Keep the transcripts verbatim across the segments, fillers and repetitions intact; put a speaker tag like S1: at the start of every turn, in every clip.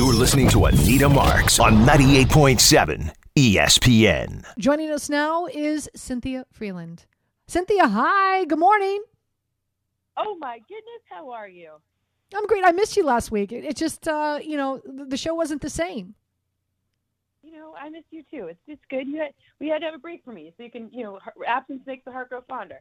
S1: You're listening to Anita Marks on ninety-eight point seven E S P N.
S2: Joining us now is Cynthia Freeland. Cynthia, hi. Good morning.
S3: Oh, my goodness. How are you?
S2: I'm great. I missed you last week. It, it just, uh, you know, the show wasn't the same.
S3: You know, I missed you too. It's it's good. You had we had to have a break from you, so you can, you know, absence makes the heart grow fonder.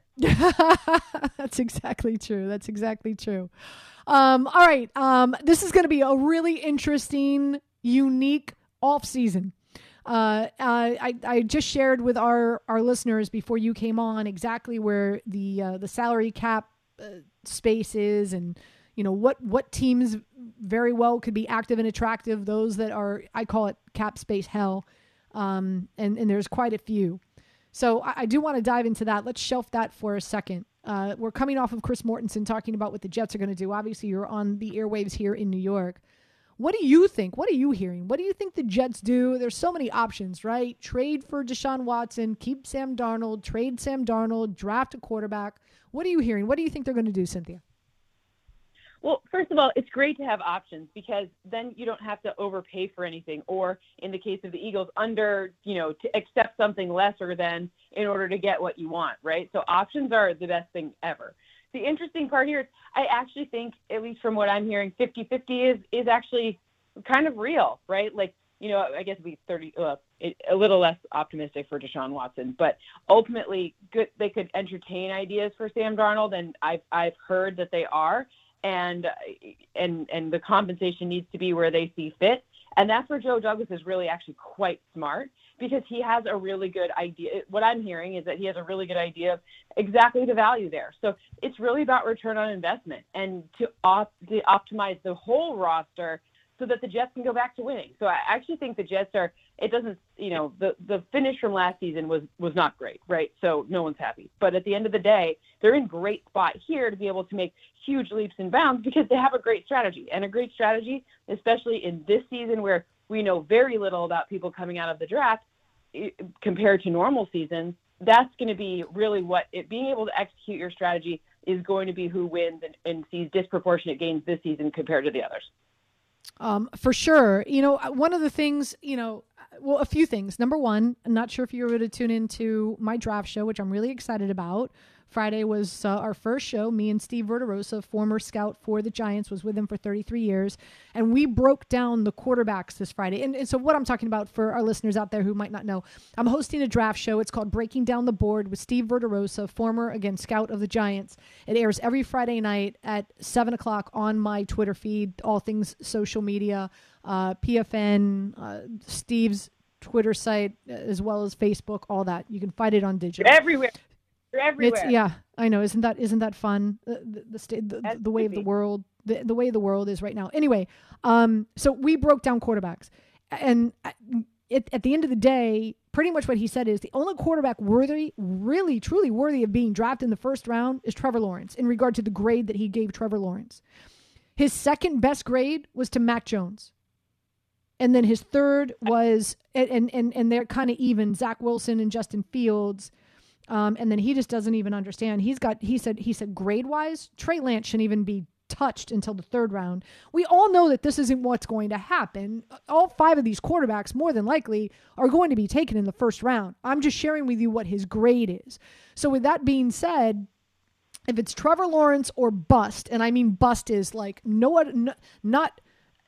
S2: That's exactly true. That's exactly true. Um, all right. Um, this is going to be a really interesting, unique off season. Uh, I, I just shared with our, our listeners before you came on exactly where the uh, the salary cap uh, space is, and you know what what teams very well could be active and attractive. Those that are, I call it cap space hell, um, and and there's quite a few. So I, I do want to dive into that. Let's shelf that for a second. Uh, we're coming off of Chris Mortensen talking about what the Jets are going to do. Obviously, you're on the airwaves here in New York. What do you think? What are you hearing? What do you think the Jets do? There's so many options, right? Trade for Deshaun Watson, keep Sam Darnold, trade Sam Darnold, draft a quarterback. What are you hearing? What do you think they're going to do, Cynthia?
S3: Well, first of all, it's great to have options because then you don't have to overpay for anything, or in the case of the Eagles, under, you know, to accept something lesser than in order to get what you want, right? So options are the best thing ever. The interesting part here is I actually think, at least from what I'm hearing, fifty-fifty is, is actually kind of real, right? Like, you know, I guess it'd be thirty, uh, a little less optimistic for Deshaun Watson, but ultimately good, they could entertain ideas for Sam Darnold, and I've, I've heard that they are. And and and the compensation needs to be where they see fit. And that's where Joe Douglas is really actually quite smart, because he has a really good idea. What I'm hearing is that he has a really good idea of exactly the value there. So it's really about return on investment and to, op- to optimize the whole roster so that the Jets can go back to winning. So I actually think the Jets are, it doesn't, you know, the, the finish from last season was, was not great, right? So no one's happy. But at the end of the day, they're in great spot here to be able to make huge leaps and bounds because they have a great strategy. And a great strategy, especially in this season where we know very little about people coming out of the draft compared to normal seasons, that's going to be really what it, being able to execute your strategy is going to be who wins and, and sees disproportionate gains this season compared to the others.
S2: Um, for sure. You know, one of the things, you know, well, a few things. Number one, I'm not sure if you were able to tune into my draft show, which I'm really excited about. Friday was uh, our first show. Me and Steve Verderosa, former scout for the Giants, was with him for thirty-three years. And we broke down the quarterbacks this Friday. And, and so what I'm talking about for our listeners out there who might not know, I'm hosting a draft show. It's called Breaking Down the Board with Steve Verderosa, former, again, scout of the Giants. It airs every Friday night at seven o'clock on my Twitter feed, all things social media, uh, P F N, uh, Steve's Twitter site, as well as Facebook, all that. You can find it on digital.
S3: Everywhere. Everywhere.
S2: It's, yeah, I know. Isn't that isn't that fun? The the, the, state, the, the way of the world, the, the way the world is right now. Anyway, um, so we broke down quarterbacks, and it, at the end of the day, pretty much what he said is the only quarterback worthy, really truly worthy of being drafted in the first round is Trevor Lawrence. In regard to the grade that he gave Trevor Lawrence, his second best grade was to Mac Jones. And then his third was, and and and they're kind of even, Zach Wilson and Justin Fields. Um, and then he just doesn't even understand. He's got, he said, he said, grade wise, Trey Lance shouldn't even be touched until the third round. We all know that this isn't what's going to happen. All five of these quarterbacks, more than likely, are going to be taken in the first round. I'm just sharing with you what his grade is. So with that being said, if it's Trevor Lawrence or bust, and I mean bust is like no other, no, not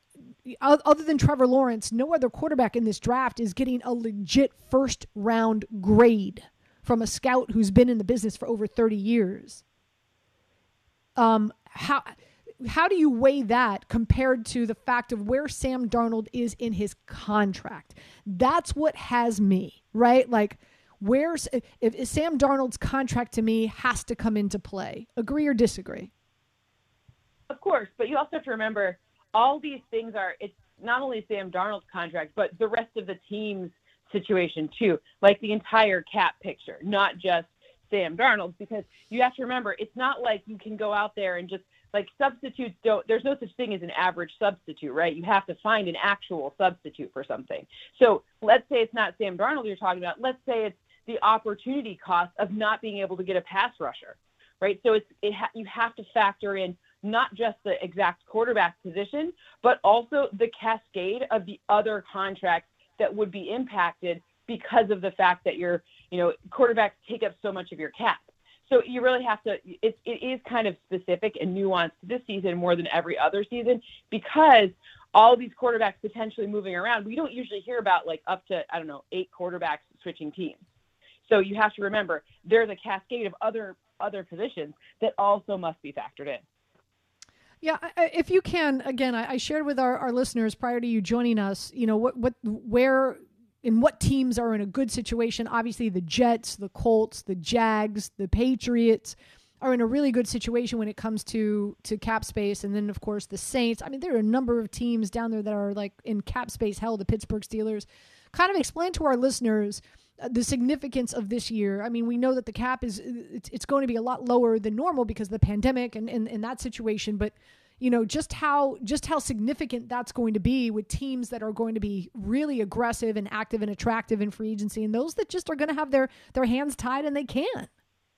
S2: other than Trevor Lawrence, no other quarterback in this draft is getting a legit first round grade from a scout who's been in the business for over thirty years. Um, how how do you weigh that compared to the fact of where Sam Darnold is in his contract? That's what has me, right? Like, where's if, if Sam Darnold's contract to me has to come into play? Agree or disagree?
S3: Of course, but you also have to remember all these things are, it's not only Sam Darnold's contract, but the rest of the team's situation too, like the entire cap picture, not just Sam Darnold, because you have to remember, it's not like you can go out there and just like substitutes don't, there's no such thing as an average substitute, right? You have to find an actual substitute for something. So let's say it's not Sam Darnold you're talking about. Let's say it's the opportunity cost of not being able to get a pass rusher, right? So it's, it ha- you have to factor in not just the exact quarterback position, but also the cascade of the other contracts that would be impacted because of the fact that your, you know, quarterbacks take up so much of your cap. So you really have to, it, it is kind of specific and nuanced this season more than every other season, because all these quarterbacks potentially moving around. We don't usually hear about like up to, I don't know, eight quarterbacks switching teams. So you have to remember there's a cascade of other other positions that also must be factored in.
S2: Yeah, if you can, again, I shared with our, our listeners prior to you joining us, you know, what, what, where, and what teams are in a good situation. Obviously, the Jets, the Colts, the Jags, the Patriots are in a really good situation when it comes to, to cap space. And then, of course, the Saints. I mean, there are a number of teams down there that are like in cap space hell, the Pittsburgh Steelers. Kind of explain to our listeners uh, the significance of this year. I mean, we know that the cap is it's, it's going to be a lot lower than normal because of the pandemic and in and that situation. But, you know, just how just how significant that's going to be with teams that are going to be really aggressive and active and attractive in free agency, and those that just are going to have their, their hands tied and they can't.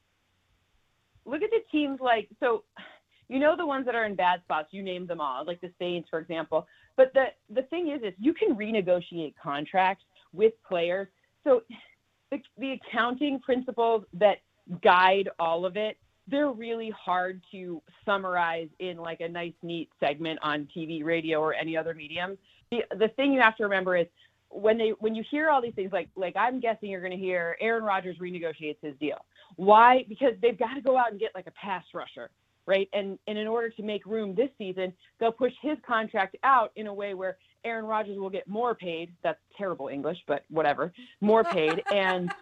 S3: Look at the teams like, so, you know, the ones that are in bad spots, you named them all, like the Saints, for example. But the, the thing is, is you can renegotiate contracts with players. So the, the accounting principles that guide all of it, they're really hard to summarize in like a nice, neat segment on T V, radio, or any other medium. The, the thing you have to remember is when they when you hear all these things, like like I'm guessing you're going to hear Aaron Rodgers renegotiates his deal. Why? Because they've got to go out and get like a pass rusher, right? And and in order to make room this season, they'll push his contract out in a way where Aaron Rodgers will get more paid. That's terrible English, but whatever, more paid, and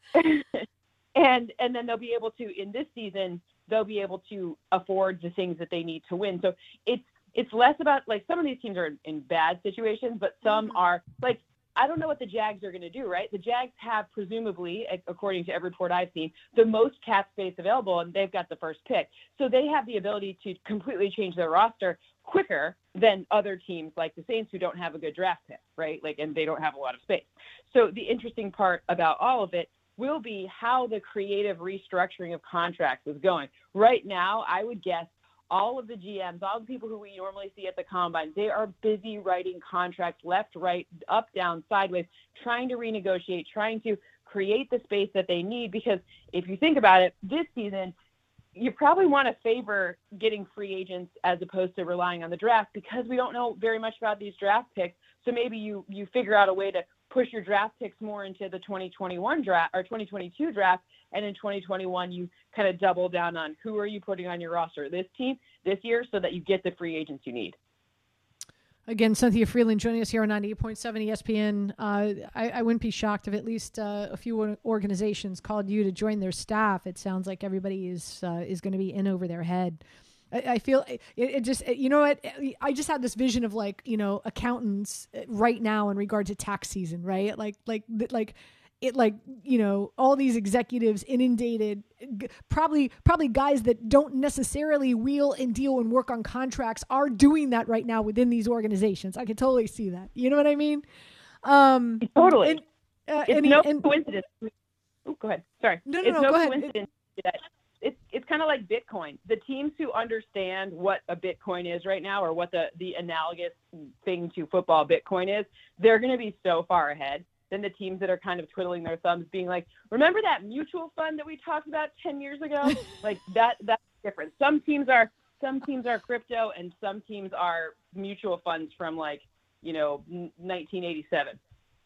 S3: and and then they'll be able to in this season they'll be able to afford the things that they need to win. So it's it's less about like some of these teams are in bad situations, but some mm-hmm. are like. I don't know what the Jags are going to do, right? The Jags have presumably, according to every report I've seen, the most cap space available, and they've got the first pick. So they have the ability to completely change their roster quicker than other teams like the Saints who don't have a good draft pick, right? Like, and they don't have a lot of space. So the interesting part about all of it will be how the creative restructuring of contracts is going. Right now, I would guess all of the G Ms, all the people who we normally see at the combine, they are busy writing contracts left, right, up, down, sideways, trying to renegotiate, trying to create the space that they need. Because if you think about it, this season, you probably want to favor getting free agents as opposed to relying on the draft because we don't know very much about these draft picks. So maybe you, you figure out a way to push your draft picks more into the twenty twenty-one draft or twenty twenty-two draft. And in twenty twenty-one, you kind of double down on who are you putting on your roster this team this year so that you get the free agents you need.
S2: Again, Cynthia Freeland joining us here on ninety-eight point seven E S P N. Uh, I, I wouldn't be shocked if at least uh, a few organizations called you to join their staff. It sounds like everybody is uh, is going to be in over their head. I, I feel it, it just, it, you know what? I just had this vision of like, you know, accountants right now in regard to tax season, right? Like, like, like, it like, you know, all these executives inundated, probably, probably guys that don't necessarily wheel and deal and work on contracts are doing that right now within these organizations. I could totally see that. You know what I mean? Um,
S3: totally.
S2: And, uh,
S3: it's
S2: and,
S3: no
S2: and,
S3: coincidence. Oh, go ahead. Sorry.
S2: No, no,
S3: it's
S2: no,
S3: no
S2: go ahead.
S3: coincidence that it's, it's kind of like Bitcoin. The teams who understand what a Bitcoin is right now, or what the, the analogous thing to football Bitcoin is, they're going to be so far ahead than the teams that are kind of twiddling their thumbs, being like, remember that mutual fund that we talked about ten years ago? Like that, that's different. Some teams are, some teams are crypto and some teams are mutual funds from like, you know, nineteen eighty-seven.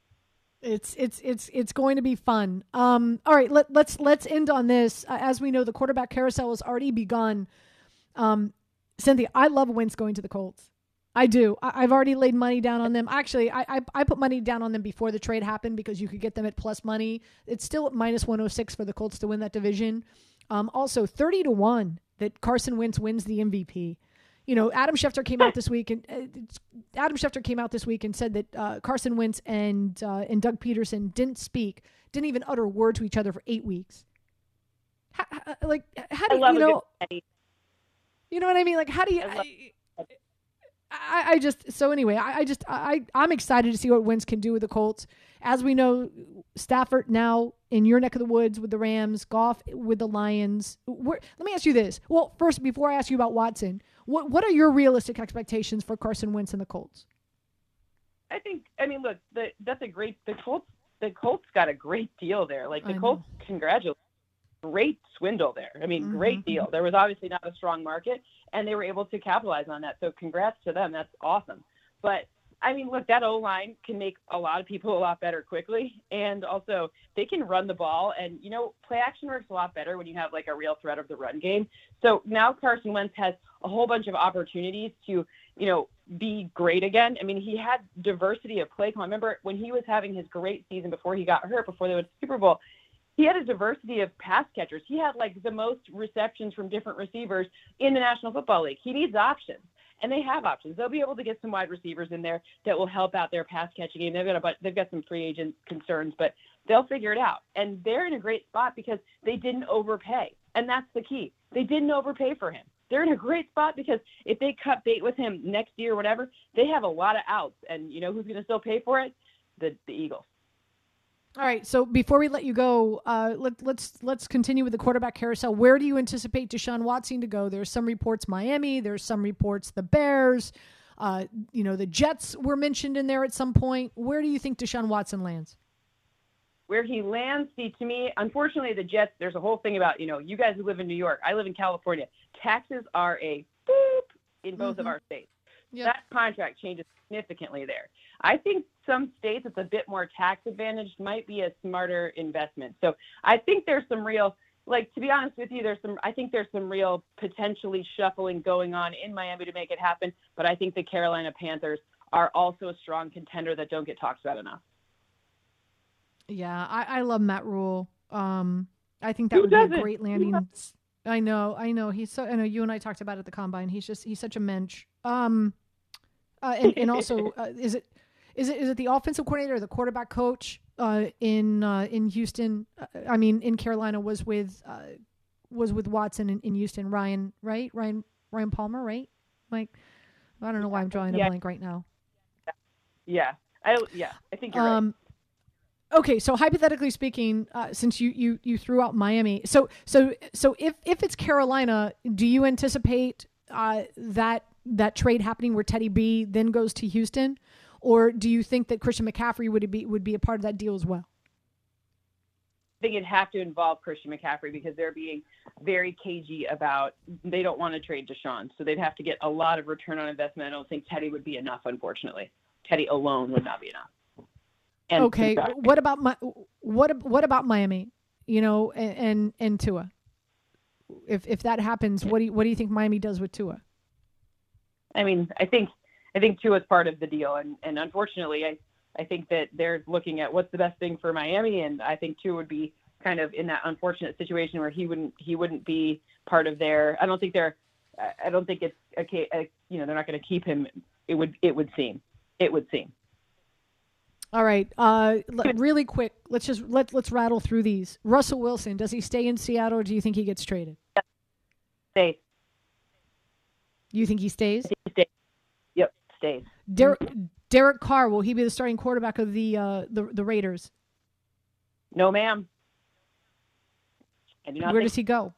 S2: It's it's it's it's going to be fun. Um, all right, let, let's let's end on this. Uh, as we know, the quarterback carousel has already begun. Um, Cynthia, I love Wentz going to the Colts. I do. I, I've already laid money down on them. Actually, I, I I put money down on them before the trade happened because you could get them at plus money. It's still at minus one oh six for the Colts to win that division. Um, also, thirty to one that Carson Wentz wins the M V P. You know, Adam Schefter came out this week and uh, Adam Schefter came out this week and said that uh, Carson Wentz and uh, and Doug Peterson didn't speak, didn't even utter a word to each other for eight weeks. How, how, like, how do you, you know? You know what I mean? Like, how do you? I, I, I just so anyway. I, I just I I'm excited to see what Wentz can do with the Colts. As we know, Stafford now in your neck of the woods with the Rams, Goff with the Lions. Where, let me ask you this. Well, first, before I ask you about Watson. What What are your realistic expectations for Carson Wentz and the Colts?
S3: I think. I mean, look, the, that's a great. The Colts. The Colts got a great deal there. Like the Colts, congratulations. Great swindle there. I mean, mm-hmm. great deal. There was obviously not a strong market, and they were able to capitalize on that. So congrats to them. That's awesome. But, I mean, look, that O-line can make a lot of people a lot better quickly. And also, they can run the ball. And, you know, play action works a lot better when you have, like, a real threat of the run game. So now Carson Wentz has a whole bunch of opportunities to, you know, be great again. I mean, he had diversity of play. I remember when he was having his great season before he got hurt, before they went to the Super Bowl, he had a diversity of pass catchers. He had like the most receptions from different receivers in the National Football League. He needs options, and they have options. They'll be able to get some wide receivers in there that will help out their pass catching game. They've got a bunch, they've got some free agent concerns, but they'll figure it out. And they're in a great spot because they didn't overpay, and that's the key. They didn't overpay for him. They're in a great spot because if they cut bait with him next year or whatever, they have a lot of outs. And you know who's going to still pay for it? The the Eagles.
S2: All right. So before we let you go, uh, let, let's let's continue with the quarterback carousel. Where do you anticipate Deshaun Watson to go? There's some reports Miami. There's some reports the Bears. Uh, you know, the Jets were mentioned in there at some point. Where do you think Deshaun Watson lands?
S3: Where he lands, see, to me, unfortunately, the Jets, there's a whole thing about, you know, you guys who live in New York. I live in California. Taxes are a boop in both mm-hmm. of our states. Yep. That contract changes significantly there. I think some states it's a bit more tax advantaged might be a smarter investment. So I think there's some real, like, to be honest with you, there's some, I think there's some real potentially shuffling going on in Miami to make it happen. But I think the Carolina Panthers are also a strong contender that don't get talked about enough.
S2: Yeah, I, I love Matt Rule. Um, I think that
S3: Who
S2: would
S3: doesn't?
S2: be a great landing. I know, I know. He's so. I know you and I talked about it at the combine. He's just. He's such a mensch. Um, uh, and, and also, uh, is it, is it, is it the offensive coordinator or the quarterback coach uh, in uh, in Houston? Uh, I mean, in Carolina was with uh, was with Watson in, in Houston. Ryan, right? Ryan Ryan Palmer, right? Like, I don't know why I'm drawing
S3: yeah.
S2: a blank right now.
S3: Yeah, I yeah, I think you're
S2: um,
S3: right.
S2: Okay, so hypothetically speaking, uh, since you, you, you threw out Miami, so so so if, if it's Carolina, do you anticipate uh, that that trade happening where Teddy B then goes to Houston, or do you think that Christian McCaffrey would be would be a part of that deal as well?
S3: I think it'd have to involve Christian McCaffrey because they're being very cagey about they don't want to trade Deshaun, so they'd have to get a lot of return on investment. I don't think Teddy would be enough, unfortunately. Teddy alone would not be enough. And
S2: okay, what about my what what about Miami? You know, and, and and Tua. If if that happens, what do you, what do you think Miami does with Tua?
S3: I mean, I think I think Tua is part of the deal, and, and unfortunately, I I think that they're looking at what's the best thing for Miami, and I think Tua would be kind of in that unfortunate situation where he wouldn't he wouldn't be part of their. I don't think they're. I don't think it's okay. You know, they're not going to keep him. It would it would seem. It would seem.
S2: All right, uh, l- really quick. Let's just let let's rattle through these. Russell Wilson, does he stay in Seattle, or do you think he gets traded?
S3: Stays.
S2: You think he stays?
S3: Stays. Yep, stays.
S2: Derek Derek Carr, will he be the starting quarterback of the uh, the the Raiders?
S3: No, ma'am. I do not
S2: Where
S3: think-
S2: does he go?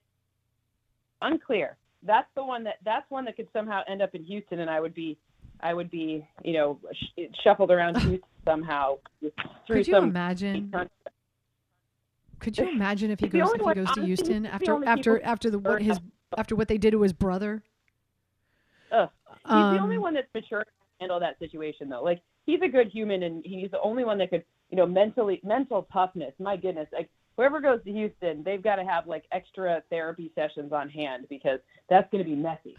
S3: Unclear. That's the one that that's one that could somehow end up in Houston, and I would be. I would be, you know, sh- shuffled around Houston somehow. Through
S2: Could you
S3: some
S2: imagine? Could you imagine if he
S3: The
S2: goes
S3: only
S2: if he
S3: one-
S2: goes to
S3: honestly,
S2: Houston
S3: the
S2: after
S3: only
S2: after
S3: people-
S2: after the what his after what they did to his brother?
S3: Ugh. He's
S2: Um,
S3: the only one that's mature to handle that situation, though. Like, he's a good human, and he's the only one that could, you know, mentally mental toughness. My goodness, like whoever goes to Houston, they've got to have like extra therapy sessions on hand because that's going to be messy.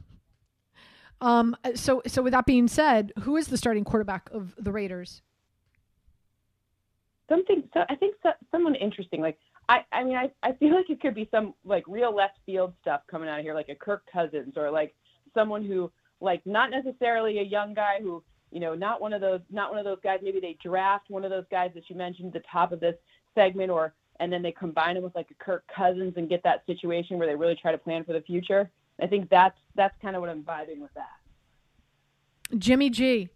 S2: Um. So so with that being said, who is the starting quarterback of the Raiders?
S3: Something. So I think so, someone interesting. Like I. I mean, I. I feel like it could be some like real left field stuff coming out of here, like a Kirk Cousins or like someone who like not necessarily a young guy who you know not one of those not one of those guys. Maybe they draft one of those guys that you mentioned at the top of this segment, or and then they combine him with like a Kirk Cousins and get that situation where they really try to plan for the future. I think that's that's kind of what I'm vibing with that.
S2: Jimmy G.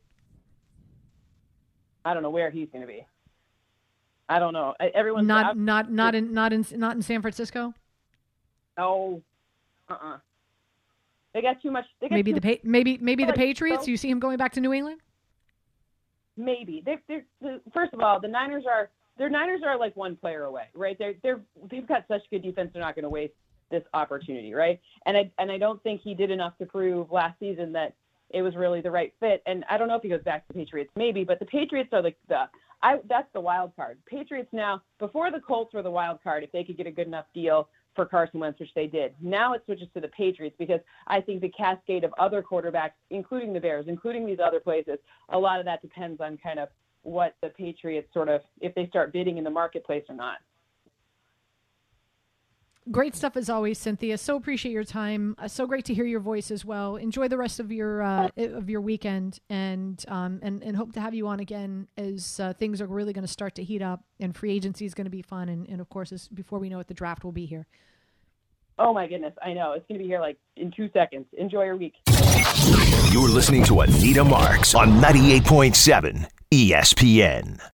S3: I don't know where he's going to be. I don't know. Everyone's
S2: not
S3: out.
S2: not not in not in not in San Francisco.
S3: No. Uh-uh. They got too much. They got
S2: maybe
S3: too,
S2: the pa- maybe maybe
S3: like,
S2: the Patriots.
S3: so,
S2: You see him going back to New England?
S3: Maybe. They, they're, they're, first of all, the Niners are their Niners are like one player away, right? They're they're they've got such good defense. They're not going to waste this opportunity, right? And I and I don't think he did enough to prove last season that it was really the right fit. And I don't know if he goes back to the Patriots, maybe, but the Patriots are like the I that's the wild card. Patriots now, before the Colts were the wild card, if they could get a good enough deal for Carson Wentz, which they did. Now it switches to the Patriots because I think the cascade of other quarterbacks, including the Bears, including these other places, a lot of that depends on kind of what the Patriots sort of, if they start bidding in the marketplace or not.
S2: Great stuff as always, Cynthia. So appreciate your time. Uh, so great to hear your voice as well. Enjoy the rest of your uh, of your weekend, and um and, and hope to have you on again as uh, things are really going to start to heat up, and free agency is going to be fun, and, and of course, as, before we know it, the draft will be here.
S3: Oh my goodness, I know it's going to be here like in two seconds. Enjoy your week.
S1: You're listening to Anita Marks on ninety-eight point seven E S P N.